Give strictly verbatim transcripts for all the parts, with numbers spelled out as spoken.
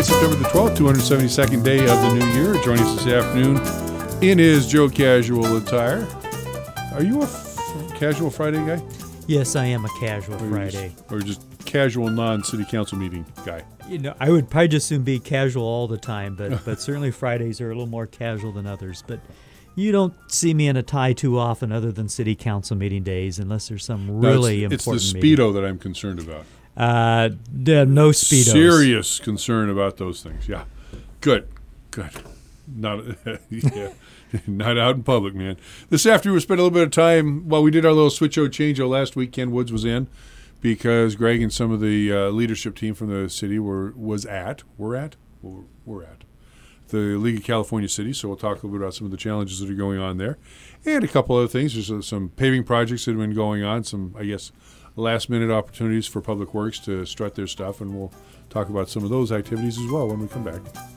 Friday, September the twelfth, two hundred seventy-second day of the new year. Joining us this afternoon in his Joe Casual attire. Are you a f- casual Friday guy? Yes, I am a casual or Friday. Just, or just casual non-city council meeting guy? You know, I would probably just soon be casual all the time, but but certainly Fridays are a little more casual than others. But you don't see me in a tie too often other than city council meeting days unless there's some really no, it's, important It's the meeting. Speedo that I'm concerned about. Uh, no Speedos. Serious concern about those things, yeah. Good, good. Not yeah. Not out in public, man. This afternoon we spent a little bit of time, while we did our little switch-o change-o last week, Ken Woods was in because Greg and some of the uh, leadership team from the city were was at, were at, were, were at the League of California Cities, so we'll talk a little bit about some of the challenges that are going on there. And a couple other things. There's uh, some paving projects that have been going on, some, I guess, last-minute opportunities for Public Works to strut their stuff, and we'll talk about some of those activities as well when we come back.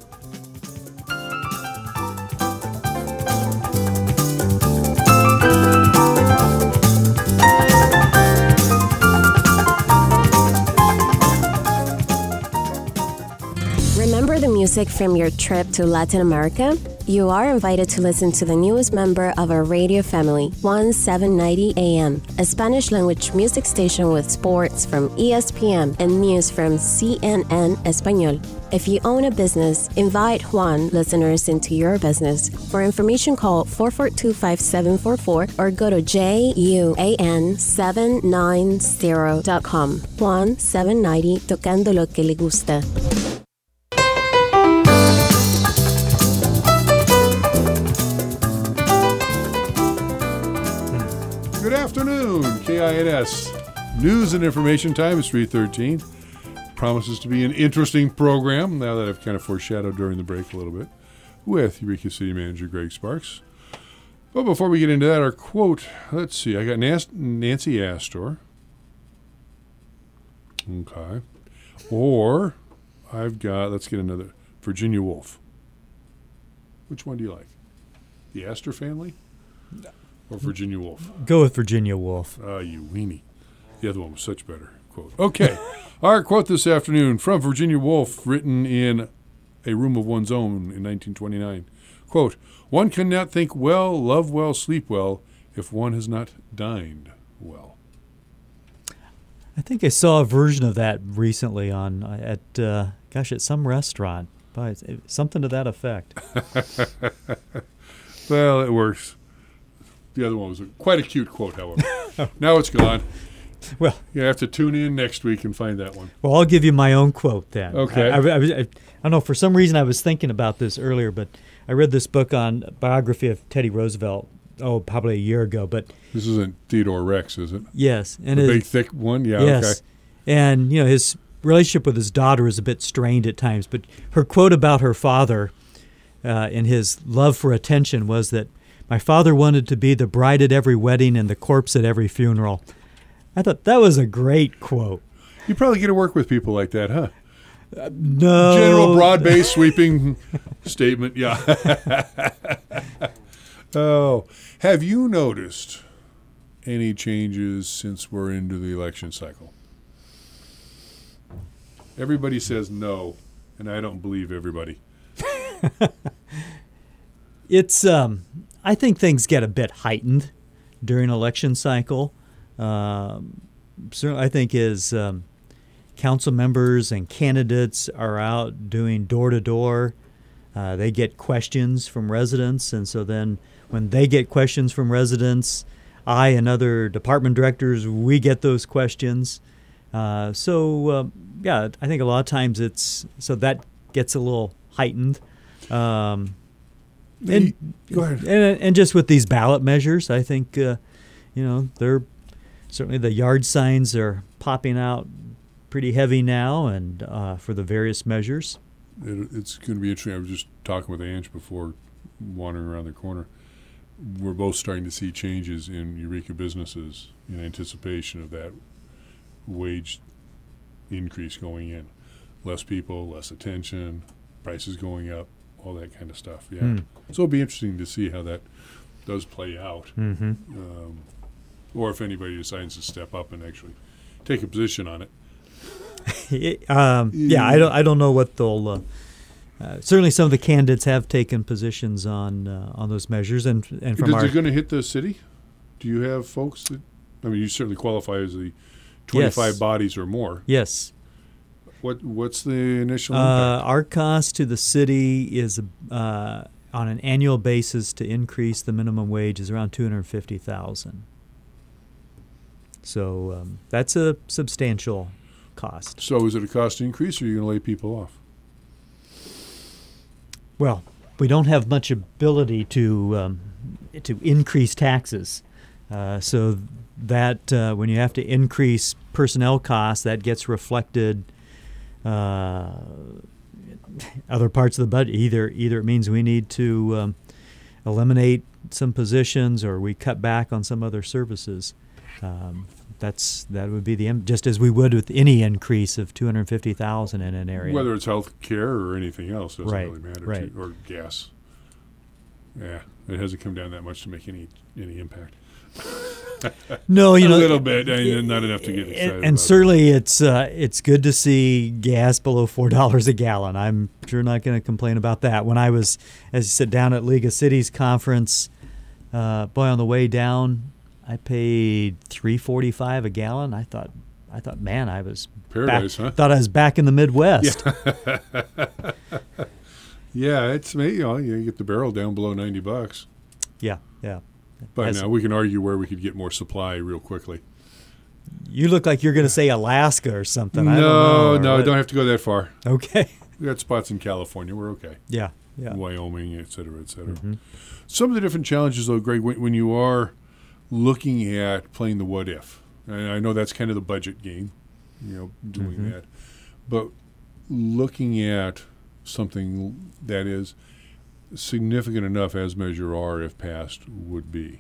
Remember the music from your trip to Latin America? You are invited to listen to the newest member of our radio family, one seven ninety A M, a Spanish-language music station with sports from E S P N and news from C N N Español. If you own a business, invite Juan listeners into your business. For information, call four four two, five seven four four or go to J U A N seven ninety dot com. Juan seven ninety, tocando lo que le gusta. Good afternoon, K I N S News and Information Time is three thirteen. Promises to be an interesting program, now that I've kind of foreshadowed during the break a little bit, with Eureka City Manager Greg Sparks. But before we get into that, our quote, let's see, I got Nancy Astor. Okay. Or I've got, let's get another, Virginia Woolf. Which one do you like? The Astor family? Or Virginia Woolf? Go with Virginia Woolf. Ah, uh, you weenie. The other one was such better quote. Okay. Our quote this afternoon from Virginia Woolf, written in A Room of One's Own in nineteen twenty-nine. Quote, "One cannot think well, love well, sleep well, if one has not dined well." I think I saw a version of that recently on at uh, gosh at some restaurant. But something to that effect. Well, it works. The other one was a, quite a cute quote, however. Now it's gone. Well, you have to tune in next week and find that one. Well, I'll give you my own quote then. Okay. I, I, I, I, I don't know. For some reason, I was thinking about this earlier, but I read this book on biography of Teddy Roosevelt. Oh, probably a year ago. But this isn't Theodore Rex, is it? Yes, and the his, big thick one. Yeah. Yes, okay. And you know his relationship with his daughter is a bit strained at times. But her quote about her father, uh, and his love for attention, was that my father wanted to be the bride at every wedding and the corpse at every funeral. I thought that was a great quote. You probably get to work with people like that, huh? Uh, no. General broad-based sweeping statement, yeah. Oh, have you noticed any changes since we're into the election cycle? Everybody says no, and I don't believe everybody. It's, um, I think things get a bit heightened during election cycle. Um, certainly, I think as um, council members and candidates are out doing door-to-door, uh, they get questions from residents, and so then when they get questions from residents, I and other department directors, we get those questions. Uh, so, uh, yeah, I think a lot of times it's, so that gets a little heightened. Um, and, Go ahead. And, and just with these ballot measures, I think, uh, you know, they're certainly the yard signs are popping out pretty heavy now, and uh, for the various measures. It, it's going to be interesting. I was just talking with Ange before wandering around the corner. We're both starting to see changes in Eureka businesses in anticipation of that wage increase going in. Less people, less attention, prices going up, all that kind of stuff. Yeah. Mm. So it'll be interesting to see how that does play out. Mm-hmm. Um, or if anybody decides to step up and actually take a position on it. um, yeah, I don't. I don't know what they'll. Uh, uh, certainly, some of the candidates have taken positions on uh, on those measures, and and from Is our. it going to hit the city? Do you have folks that? I mean, you certainly qualify as the twenty-five Yes. bodies or more. Yes. What What's the initial Uh, impact? our cost to the city is uh, on an annual basis to increase the minimum wage is around two hundred fifty thousand. So um, that's a substantial cost. So is it a cost increase, or are you going to lay people off? Well, we don't have much ability to um, to increase taxes, uh, so that uh, when you have to increase personnel costs, that gets reflected. Uh, other parts of the budget. Either either it means we need to um, eliminate some positions, or we cut back on some other services. Um, that's that would be the im- just as we would with any increase of two hundred fifty thousand in an area. Whether it's health care or anything else doesn't Right, really matter. right. To, or gas. Yeah, it hasn't come down that much to make any any impact. No, you a know, little bit, I mean, not enough to get excited And, and about. certainly, it's uh, it's good to see gas below four dollars a gallon. I'm sure not going to complain about that. When I was, as you said, down at League of Cities conference, uh, boy, on the way down, I paid three forty five a gallon. I thought, I thought, man, I was Paradise, back, huh? Thought I was back in the Midwest. Yeah, it's you know you get the barrel down below ninety bucks. Yeah, yeah. But As- now we can argue where we could get more supply real quickly. You look like you're going to say Alaska or something. I no, don't know, or no, what- don't have to go that far. Okay. We got spots in California. We're okay. Yeah, yeah. Wyoming, et cetera, et cetera. Mhm. Some of the different challenges, though, Greg, when, when you are looking at playing the what if, and I know that's kind of the budget game, you know, doing Mhm. that, but looking at something that is significant enough as Measure R, if passed, would be.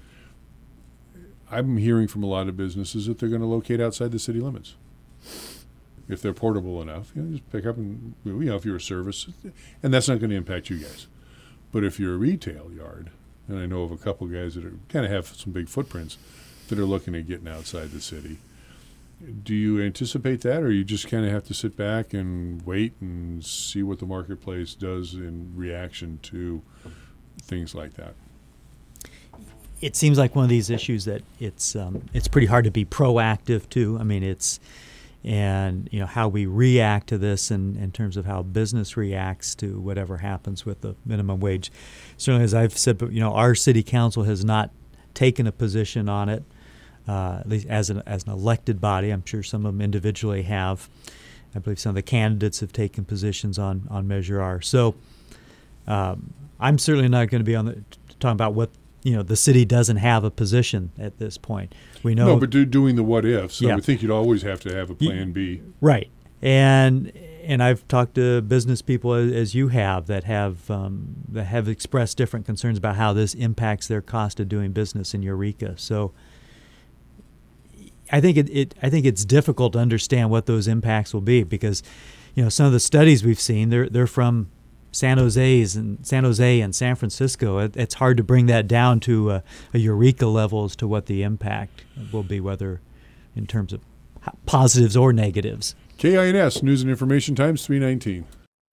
I'm hearing from a lot of businesses that they're going to locate outside the city limits. If they're portable enough, you know, just pick up and, you know, if you're a service, and that's not going to impact you guys. But if you're a retail yard, and I know of a couple guys that are, kind of have some big footprints that are looking at getting outside the city, do you anticipate that, or you just kind of have to sit back and wait and see what the marketplace does in reaction to things like that? It seems like one of these issues that it's um, it's pretty hard to be proactive to. I mean, it's and you know how we react to this, and in terms of how business reacts to whatever happens with the minimum wage. Certainly, as I've said, but you know, our city council has not taken a position on it, uh, at least as an as an elected body. I'm sure some of them individually have. I believe some of the candidates have taken positions on on Measure R. So um, I'm certainly not going to be on the talking about what. You know, the city doesn't have a position at this point. We know, No, but do, doing the what ifs, Yeah. I would think you'd always have to have a plan B. right? And and I've talked to business people as, as you have that have um, that have expressed different concerns about how this impacts their cost of doing business in Eureka. So I think it, it I think it's difficult to understand what those impacts will be because, you know, some of the studies we've seen they're they're from San Jose's and San Jose and San Francisco. It, it's hard to bring that down to a, a Eureka level as to what the impact will be, whether in terms of positives or negatives. K I N S, News and Information Times, three nineteen.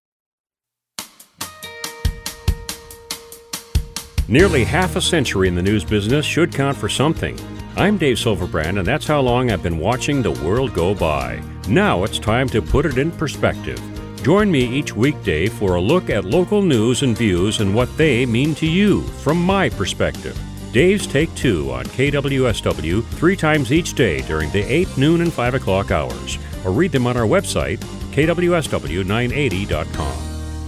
Nearly half a century in the news business should count for something. I'm Dave Silverbrand, and that's how long I've been watching the world go by. Now it's time to put it in perspective. Join me each weekday for a look at local news and views and what they mean to you from my perspective. Dave's Take Two on K W S W three times each day during the eight, noon, and five o'clock hours. Or read them on our website, K W S W nine eighty dot com.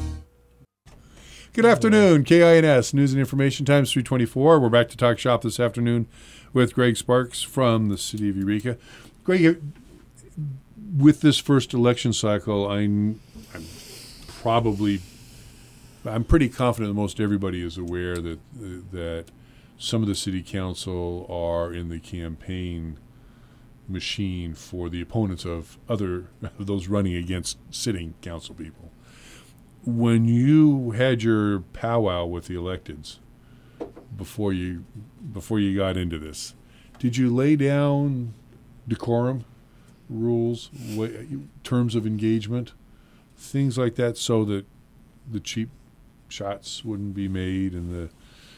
Good afternoon, K I N S, News and Information Times, three twenty-four. We're back to talk shop this afternoon with Greg Sparks from the city of Eureka. Greg, with this first election cycle, I'm, I'm probably, I'm pretty confident that most everybody is aware that that some of the city council are in the campaign machine for the opponents of other those running against sitting council people. When you had your powwow with the electeds before you before you got into this, did you lay down decorum rules, wa- terms of engagement, things like that, so that the cheap shots wouldn't be made in the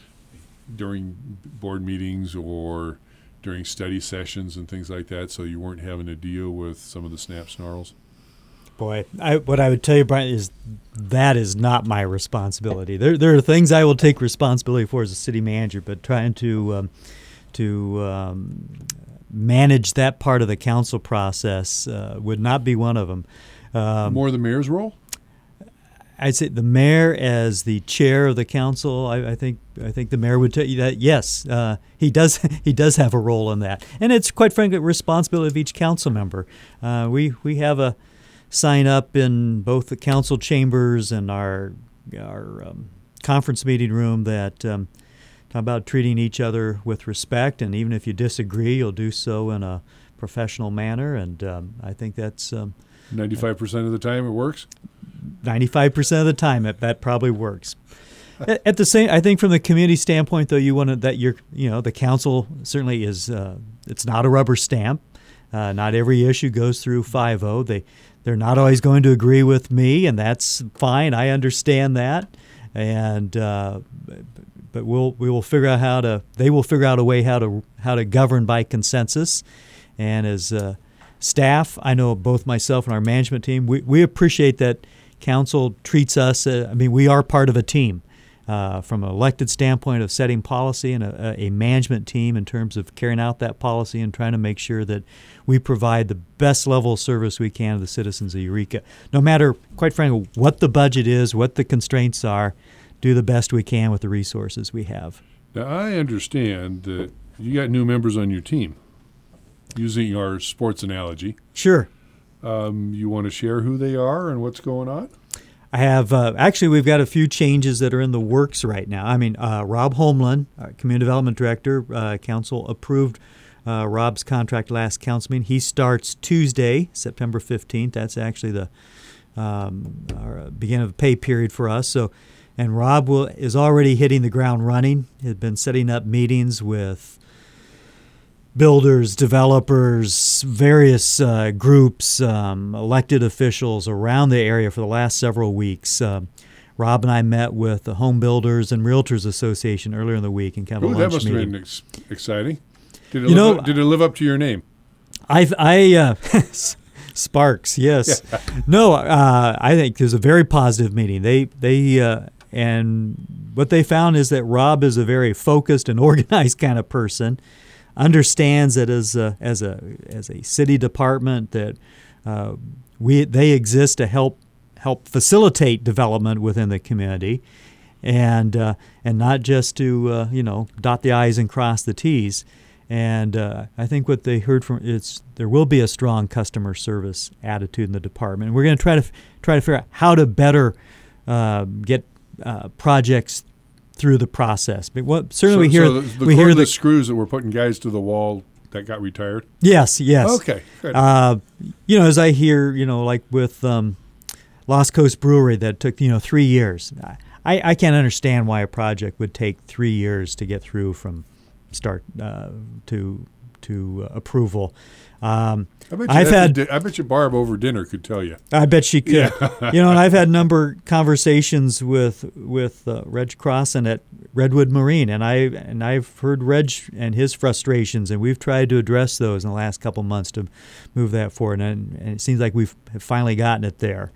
during board meetings or during study sessions and things like that, so you weren't having to deal with some of the snap snarls? Boy, I, what I would tell you, Brian, is that is not my responsibility. There, there are things I will take responsibility for as a city manager, but trying to um, to um, manage that part of the council process uh, would not be one of them. Um, More the mayor's role? I'd say the mayor, as the chair of the council, I, I think I think the mayor would tell you that yes, uh, he does he does have a role in that, and it's quite frankly a responsibility of each council member. Uh, we we have a sign up in both the council chambers and our our um, conference meeting room that um, talk about treating each other with respect, and even if you disagree, you'll do so in a professional manner. And um, I think that's um, ninety-five percent of the time it works? ninety-five percent of the time it, that probably works. at, at the same, I think from the community standpoint, though, you want to, that you're, you know, the council certainly is, uh, it's not a rubber stamp. Uh, not every issue goes through five oh. They, they're not always going to agree with me, and that's fine. I understand that. And, uh, but we'll, we will figure out how to, they will figure out a way how to, how to govern by consensus. And as, uh, staff, I know both myself and our management team, we, we appreciate that council treats us, uh, I mean, we are part of a team uh, from an elected standpoint of setting policy, and a, a management team in terms of carrying out that policy and trying to make sure that we provide the best level of service we can to the citizens of Eureka. No matter, quite frankly, what the budget is, what the constraints are, do the best we can with the resources we have. Now, I understand that you got new members on your team. Using our sports analogy. Sure. Um, you want to share who they are and what's going on? I have, uh, actually, we've got a few changes that are in the works right now. I mean, uh, Rob Homeland, our Community Development Director, uh, Council approved uh, Rob's contract last council meeting. He starts Tuesday, September fifteenth. That's actually the um, our beginning of the pay period for us. So, and Rob will is already hitting the ground running. He's been setting up meetings with builders, developers, various uh, groups, um, elected officials around the area for the last several weeks. Uh, Rob and I met with the Home Builders and Realtors Association earlier in the week in kind of Ooh, a lunch that must meeting. have been ex- exciting. Did it, You live know, up, did it live up to your name? I, I uh, Sparks, yes. No, uh, I think it was a very positive meeting. They, they, uh, and what they found is that Rob is a very focused and organized kind of person. Understands that as a, as a as a city department that uh, we they exist to help help facilitate development within the community, and uh, and not just to uh, you know dot the I's and cross the T's. And uh, I think what they heard from it's there will be a strong customer service attitude in the department. And we're going to try to f- try to figure out how to better uh, get uh, projects through the process. But what certainly so, we hear so the, the we hear the the screws that were putting guys to the wall that got retired. yes, yes. Okay, good. Uh, you know, as I hear, you know, like with um, Lost Coast Brewery that took you know three years. I, I can't understand why a project would take three years to get through from start uh, to to uh, approval. Um, I bet you I've after had. di- I bet you Barb over dinner could tell you. I bet she could. Yeah. You know, and I've had a number of conversations with with uh, Reg Crossan at Redwood Marine, and I and I've heard Reg and his frustrations, and we've tried to address those in the last couple months to move that forward, and, and it seems like we've finally gotten it there.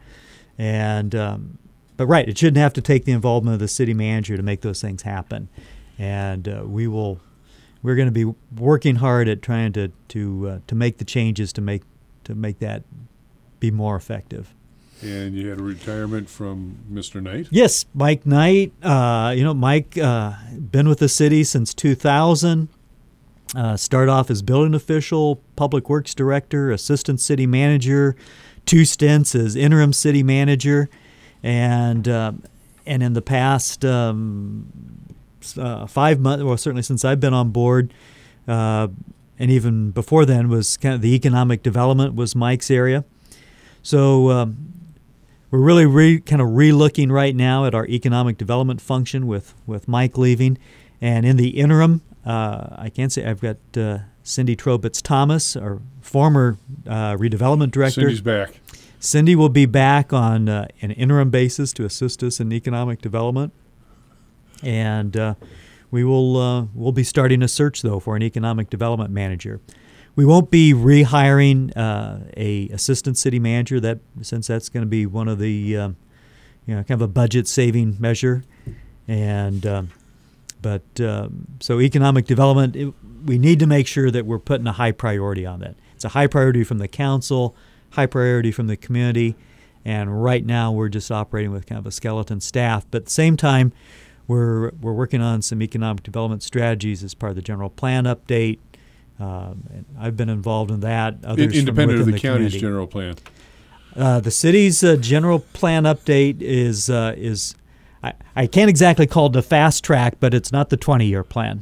And um, but right, it shouldn't have to take the involvement of the city manager to make those things happen, and uh, we will. We're going to be working hard at trying to to uh, to make the changes to make to make that be more effective. And you had a retirement from Mister Knight. Yes, Mike Knight. Uh, you know, Mike uh, been with the city since two thousand. Uh, started off as building official, public works director, assistant city manager, two stints as interim city manager, and uh, and in the past. Um, Uh, five months, well, certainly since I've been on board, uh, and even before then, was kind of the economic development was Mike's area. So um, we're really re, kind of re-looking right now at our economic development function with, with Mike leaving. And in the interim, uh, I can't say I've got uh, Cindy Trobitz-Thomas, our former uh, redevelopment director. Cindy's back. Cindy will be back on uh, an interim basis to assist us in economic development. And uh, we will uh, we'll be starting a search, though, for an economic development manager. We won't be rehiring uh, a assistant city manager, that since that's going to be one of the um, you know kind of a budget saving measure. And um, but um, so economic development, it, we need to make sure that we're putting a high priority on that. It's a high priority from the council, high priority from the community, and right now we're just operating with kind of a skeleton staff. But at the same time, we're we're working on some economic development strategies as part of the general plan update. Um, and I've been involved in that. Others from Independent of within the, the county's community. general plan. Uh, the city's uh, general plan update is uh, is I, I can't exactly call it a fast track, but it's not the twenty-year plan.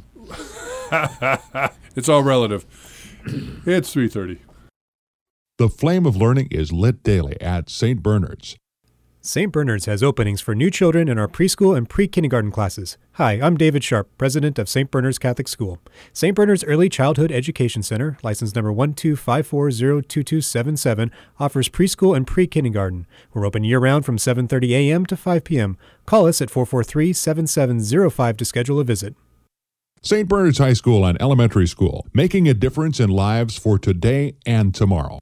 It's all relative. It's three thirty. The flame of learning is lit daily at Saint Bernard's. Saint Bernard's has openings for new children in our preschool and pre-kindergarten classes. Hi, I'm David Sharp, president of Saint Bernard's Catholic School. Saint Bernard's Early Childhood Education Center, license number one two five four zero two two seven seven, offers preschool and pre-kindergarten. We're open year-round from seven thirty a.m. to five p.m. Call us at four four three, seven seven zero five to schedule a visit. Saint Bernard's High School and Elementary School, making a difference in lives for today and tomorrow.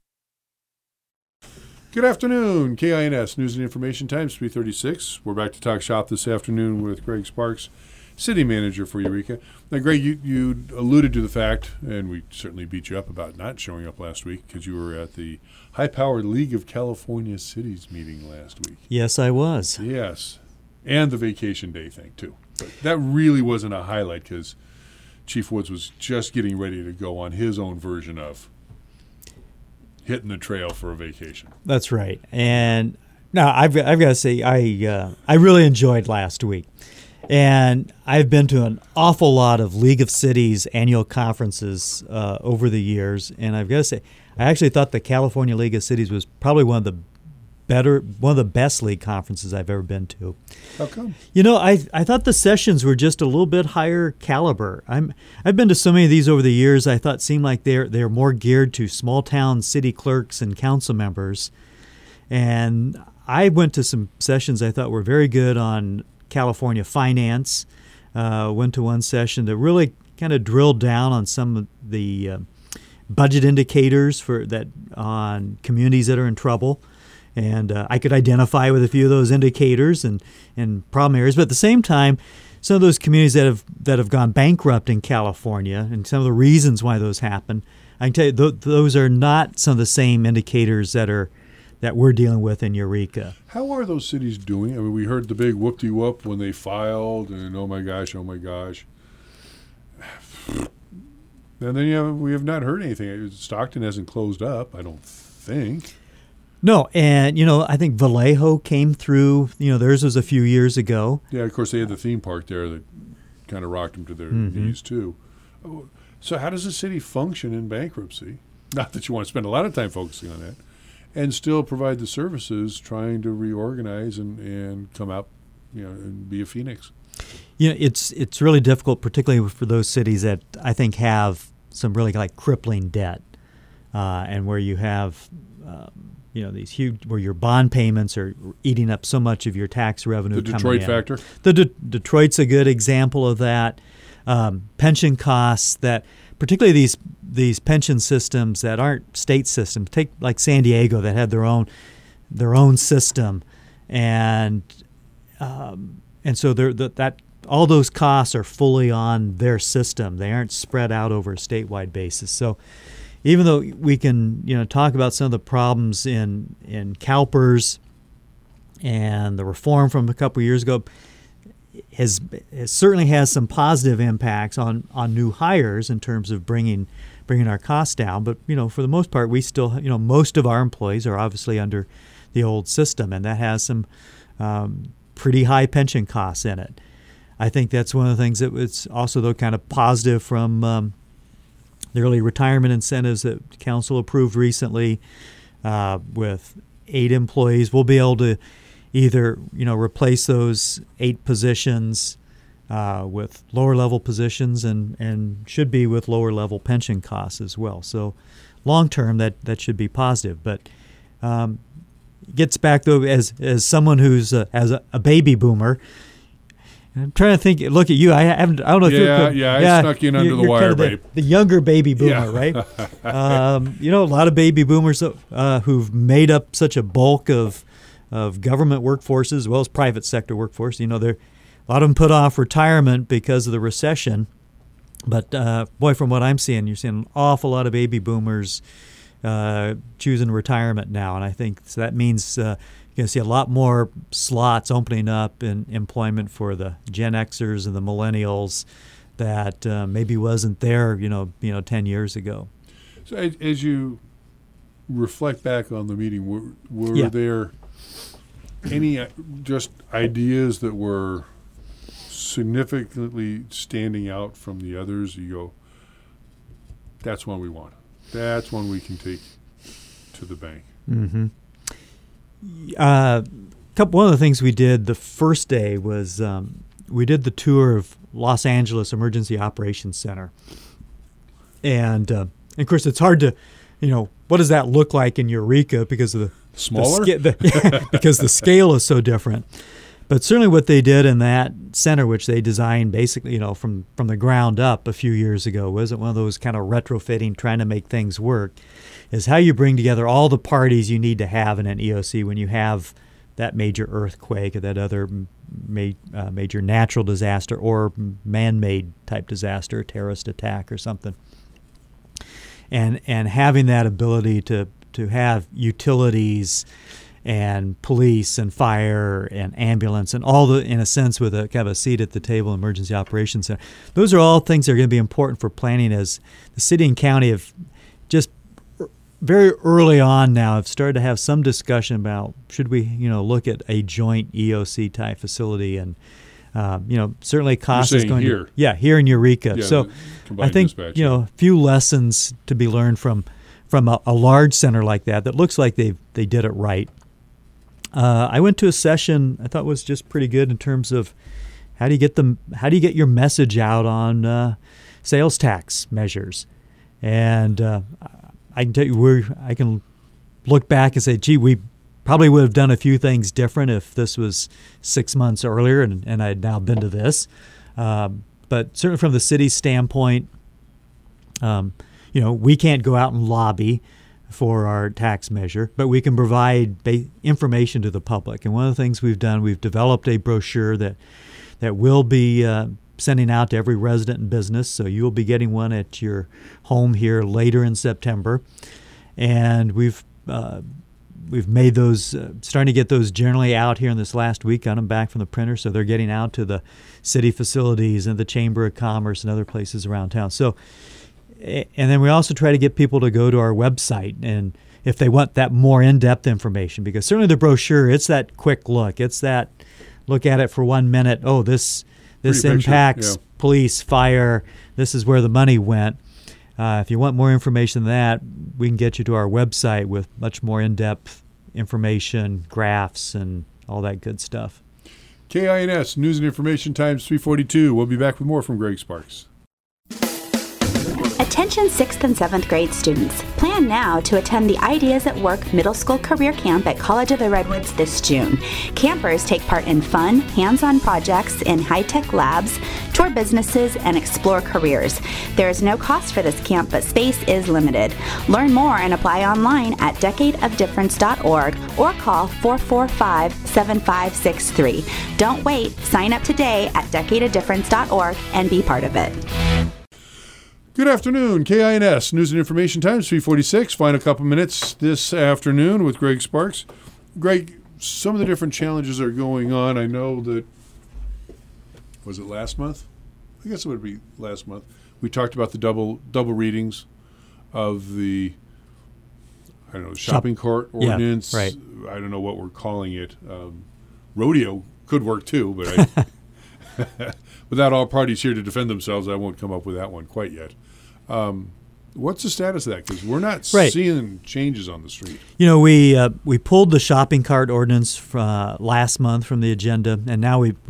Good afternoon, K I N S News and Information Times, three thirty-six. We're back to talk shop this afternoon with Greg Sparks, City Manager for Eureka. Now, Greg, you, you alluded to the fact, and we certainly beat you up about not showing up last week because you were at the high-powered League of California Cities meeting last week. Yes, I was. Yes, and the vacation day thing, too. But that really wasn't a highlight because Chief Woods was just getting ready to go on his own version of hitting the trail for a vacation. That's right. And now I've I've got to say I uh, I really enjoyed last week, and I've been to an awful lot of League of Cities annual conferences uh, over the years, and I've got to say I actually thought the California League of Cities was probably one of the better one of the best league conferences I've ever been to. How come? You know, I I thought the sessions were just a little bit higher caliber. I'm I've been to so many of these over the years. I thought seemed like they're they're more geared to small town city clerks and council members. And I went to some sessions I thought were very good on California finance. Uh, went to one session that really kind of drilled down on some of the uh, budget indicators for that on communities that are in trouble. And uh, I could identify with a few of those indicators and, and problem areas. But at the same time, some of those communities that have that have gone bankrupt in California and some of the reasons why those happen, I can tell you th- those are not some of the same indicators that are that we're dealing with in Eureka. How are those cities doing? I mean, we heard the big whoop-de-whoop when they filed, and oh my gosh, oh my gosh. And then you have, we have not heard anything. Stockton hasn't closed up, I don't think. No, and, you know, I think Vallejo came through, you know, theirs was a few years ago. Yeah, of course, they had the theme park there that kind of rocked them to their Mm-hmm. knees, too. So how does a city function in bankruptcy? Not that you want to spend a lot of time focusing on that, and still provide the services, trying to reorganize and, and come out, you know, and be a phoenix. You know, it's it's really difficult, particularly for those cities that I think have some really like crippling debt, uh, and where you have, um, you know, these huge where your bond payments are eating up so much of your tax revenue. The coming Detroit in. factor. The De- Detroit's a good example of that. Um, pension costs that, particularly these these pension systems that aren't state systems. Take like San Diego that had their own their own system, and um, and so they're, that that all those costs are fully on their system. They aren't spread out over a statewide basis. So even though we can, you know, talk about some of the problems in in CalPERS and the reform from a couple of years ago, has, has certainly has some positive impacts on, on new hires in terms of bringing bringing our costs down. But you know, for the most part, we still, you know, most of our employees are obviously under the old system, and that has some um, pretty high pension costs in it. I think that's one of the things that was also though kind of positive from um, the early retirement incentives that council approved recently. Uh, with eight employees, we'll be able to either, you know, replace those eight positions uh, with lower level positions and, and should be with lower level pension costs as well. So long term, that, that should be positive. But um, gets back though, as as someone who's uh, as a, a baby boomer, I'm trying to think. Look at you. I haven't. I don't know if yeah, you're. Yeah, yeah, I snuck in under you're, the you're wire, kind of the, babe. the younger baby boomer, Yeah. right? um, you know, a lot of baby boomers uh, who've made up such a bulk of of government workforces as well as private sector workforce. You know, they're a lot of them put off retirement because of the recession. But uh, boy, from what I'm seeing, you're seeing an awful lot of baby boomers uh, choosing retirement now, and I think so that means uh, you're going to see a lot more slots opening up in employment for the Gen Xers and the millennials that uh, maybe wasn't there, you know, you know, ten years ago. So as, as you reflect back on the meeting, were, were Yeah. there any uh, just ideas that were significantly standing out from the others? You go, that's one we want. That's one we can take to the bank. Mm-hmm. Uh, couple one of the things we did the first day was um, we did the tour of Los Angeles Emergency Operations Center, and, uh, and of course it's hard to, you know, what does that look like in Eureka because of the Smaller? the, sca- the because the scale is so different. But certainly what they did in that center, which they designed basically, you know, from, from the ground up a few years ago, wasn't one of those kind of retrofitting, trying to make things work, is how you bring together all the parties you need to have in an E O C when you have that major earthquake or that other ma- uh, major natural disaster or man-made type disaster, terrorist attack or something. And and having that ability to, to have utilities and police and fire and ambulance and all the, in a sense, with a kind of a seat at the table, emergency operations center. Those are all things that are going to be important for planning, as the city and county have just very early on now have started to have some discussion about should we, you know, look at a joint E O C type facility, and um, you know, certainly cost You're is saying going here. to yeah here in Eureka. Yeah, so the I combined think dispatch, you yeah. know a few lessons to be learned from from a, a large center like that that looks like they they did it right. Uh, I went to a session I thought was just pretty good in terms of how do you get them how do you get your message out on uh, sales tax measures, and uh, I can tell you we're I can look back and say, gee, we probably would have done a few things different if this was six months earlier and, and I had now been to this. Um, but certainly from the city's standpoint, um, you know, we can't go out and lobby for our tax measure, but we can provide ba- information to the public. And one of the things we've done, we've developed a brochure that that will be uh, sending out to every resident and business. So you will be getting one at your home here later in September. And we've uh, we've made those, uh, starting to get those generally out here in this last week. Got them back from the printer, so they're getting out to the city facilities and the Chamber of Commerce and other places around town. So. And then we also try to get people to go to our website, and if they want that more in-depth information, because certainly the brochure, it's that quick look. It's that look at it for one minute. Oh, this this Pretty picture, impacts yeah. police, fire. This is where the money went. Uh, if you want more information than that, we can get you to our website with much more in-depth information, graphs, and all that good stuff. K I N S, News and Information Times three forty-two. We'll be back with more from Greg Sparks. Attention sixth and seventh grade students. Plan now to attend the Ideas at Work Middle School Career Camp at College of the Redwoods this June. Campers take part in fun, hands-on projects in high-tech labs, tour businesses, and explore careers. There is no cost for this camp, but space is limited. Learn more and apply online at decade of difference dot org or call four four five, seven five six three. Don't wait. Sign up today at decade of difference dot org and be part of it. Good afternoon, K I N S, News and Information Times three forty-six. Final couple minutes this afternoon with Greg Sparks. Greg, some of the different challenges are going on. I know that, was it last month? I guess it would be last month. We talked about the double double readings of the, I don't know, shopping cart ordinance. Yeah, right. I don't know what we're calling it. Um, rodeo could work too, but I, without all parties here to defend themselves, I won't come up with that one quite yet. Um, what's the status of that? Because we're not Right. seeing changes on the street. You know, we uh, we pulled the shopping cart ordinance uh, last month from the agenda, and now we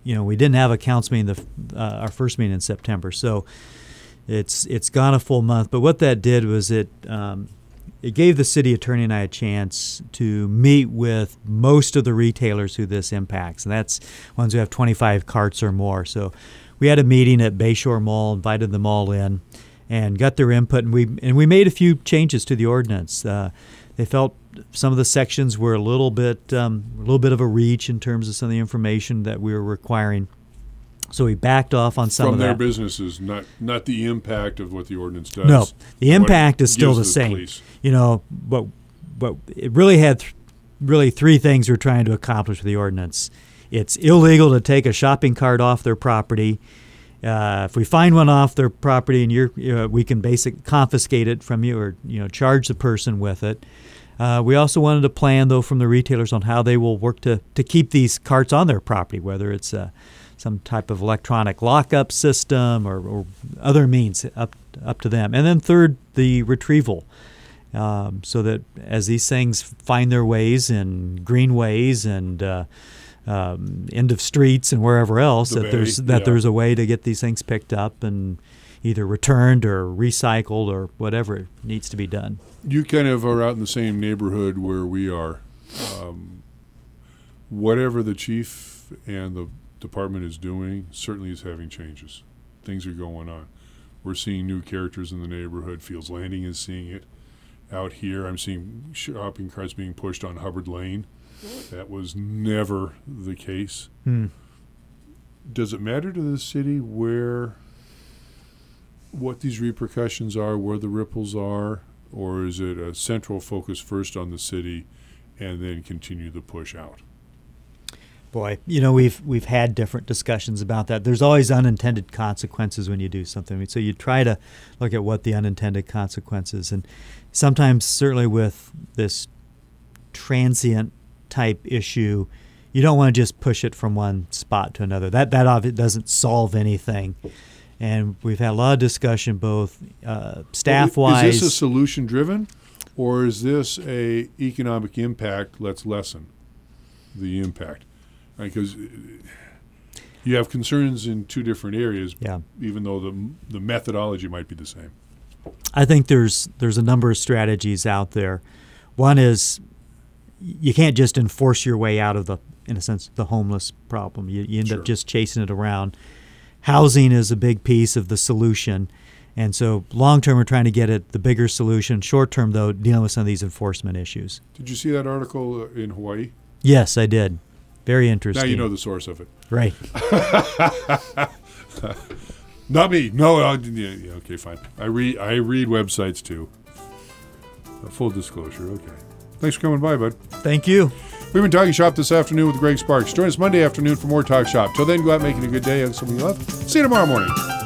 you know, we didn't have a council meeting the uh, our first meeting in September, so it's it's gone a full month. But what that did was it um, it gave the city attorney and I a chance to meet with most of the retailers who this impacts, and that's ones who have twenty-five carts or more. So we had a meeting at Bayshore Mall, invited them all in, and got their input, and we and we made a few changes to the ordinance. Uh, they felt some of the sections were a little bit um, a little bit of a reach in terms of some of the information that we were requiring. So we backed off on some From of their that. businesses, not not the impact of what the ordinance does. No, the what impact it is still gives the same. police. You know, but but it really had th- really three things we're trying to accomplish with the ordinance. It's illegal to take a shopping cart off their property. Uh, if we find one off their property and you're, you know, we can basically confiscate it from you, or you know, charge the person with it. Uh, we also wanted a plan, though, from the retailers on how they will work to, to keep these carts on their property, whether it's uh, some type of electronic lockup system or, or other means up up to them. And then third, the retrieval, um, so that as these things find their ways in greenways and uh, um, end of streets and wherever else, The that bay, there's that yeah. there's a way to get these things picked up and either returned or recycled or whatever needs to be done. You kind of are out in the same neighborhood where we are. Um, whatever the chief and the department is doing certainly is having changes. Things are going on. We're seeing new characters in the neighborhood. Fields Landing is seeing it. Out here, I'm seeing shopping carts being pushed on Hubbard Lane. That was never the case. Hmm. Does it matter to the city where, what these repercussions are, where the ripples are, or is it a central focus first on the city and then continue the push out? Boy, you know, we've we've had different discussions about that. There's always unintended consequences when you do something. So you try to look at what the unintended consequences, and sometimes certainly with this transient type issue, you don't want to just push it from one spot to another. That that obviously doesn't solve anything. And we've had a lot of discussion, both uh, staff-wise. Is this a solution-driven, or is this a economic impact? Let's lessen the impact, because right, you have concerns in two different areas. Yeah. Even though the the methodology might be the same. I think there's there's a number of strategies out there. One is you can't just enforce your way out of the, in a sense, the homeless problem. You, you end Sure. up just chasing it around. Housing is a big piece of the solution. And so long term, we're trying to get at the bigger solution. Short term, though, dealing with some of these enforcement issues. Did you see that article in Hawaii? Yes, I did. Very interesting. Now you know the source of it. Right. Not me. No. Uh, yeah, yeah, okay, fine. I read. I read websites too. Uh, full disclosure. Okay. Thanks for coming by, bud. Thank you. We've been talking shop this afternoon with Greg Sparks. Join us Monday afternoon for more Talk Shop. Till then, go out making a good day and something you love. See you tomorrow morning.